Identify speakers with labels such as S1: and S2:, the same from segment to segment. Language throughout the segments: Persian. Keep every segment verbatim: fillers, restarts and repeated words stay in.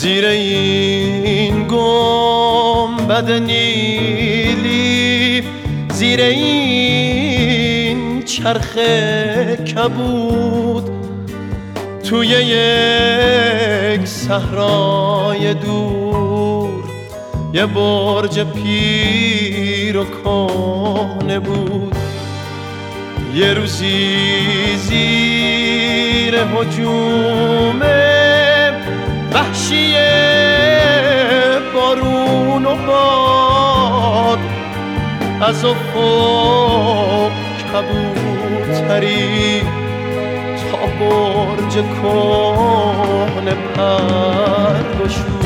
S1: زیر این گنبد نیلی، زیر این چرخ کبود، توی یک صحرای دور یه برج پیر و کهنه بود. یه روزی زیر هجوم وحشی بارون و باد، از افق کبوتری تا برج کهنه پر گشود.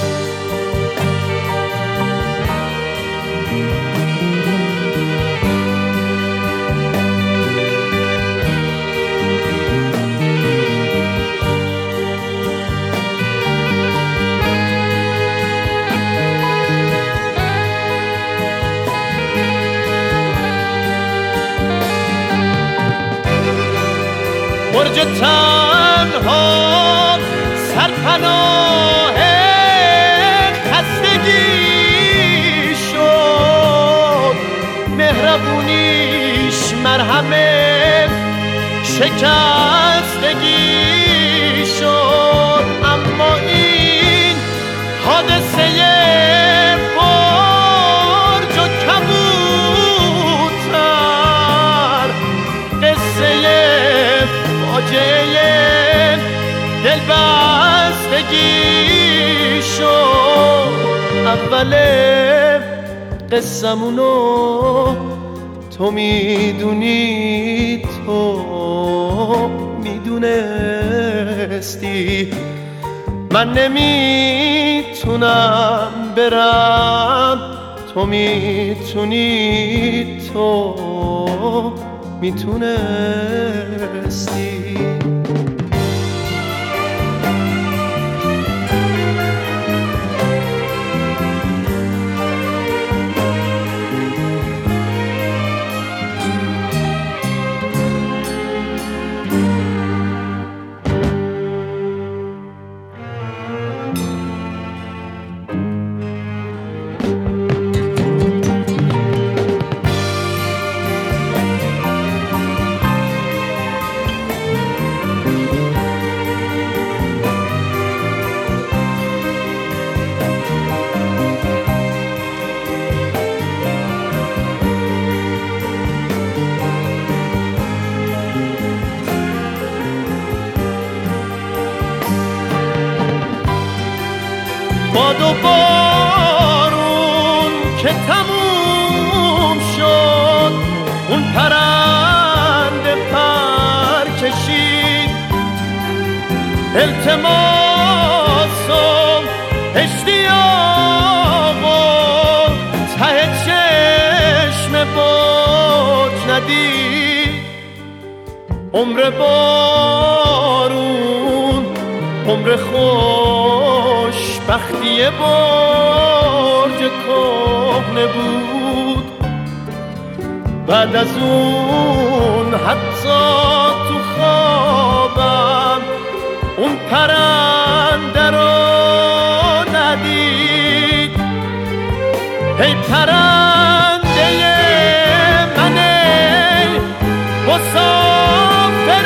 S1: برج تنها سرپناه خستگی شد، مهربونیش مرهم شکستگی شد. اما این حادثه برج و کبوتر قصه فاجعه دلبستگی شد. اول قصمونو تو میدونی، تو میدونستی، من نمیتونم برم، تو میتونی، تو میتونستی. باد و بارون که تموم شد، اون پرنده پر کشید، التماس و اشتیاق و ته چشم برج ندید. عمر بارون عمر خوش بختی برج کهنه بود. بعد از اون حتی تو خوابم اون پرنده رو ندید. ای پرنده من، ای مسافر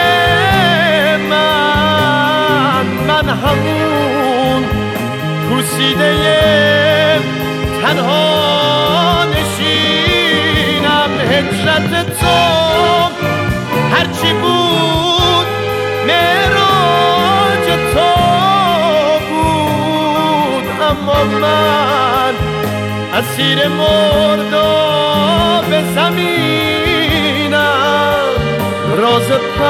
S1: من، من همون پوسیده تنها نشینم. هجرت تو هرچی بود معراج تو بود، اما من اسیر مرداب زمینم. راز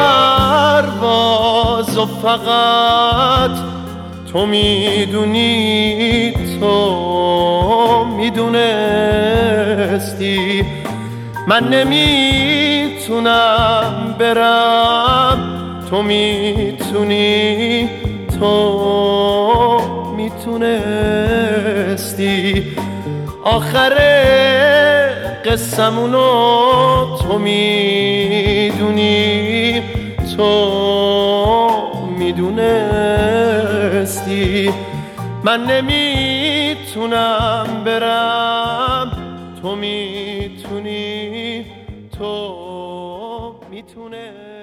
S1: پرواز و فقط تو میدونی، تو میدونستی، من نمیتونم برم، تو میتونی، تو میتونستی. آخر قصمونو تو میدونی، تو میدونستی من نمیتونم برم، تو میتونی، تو میتونستی.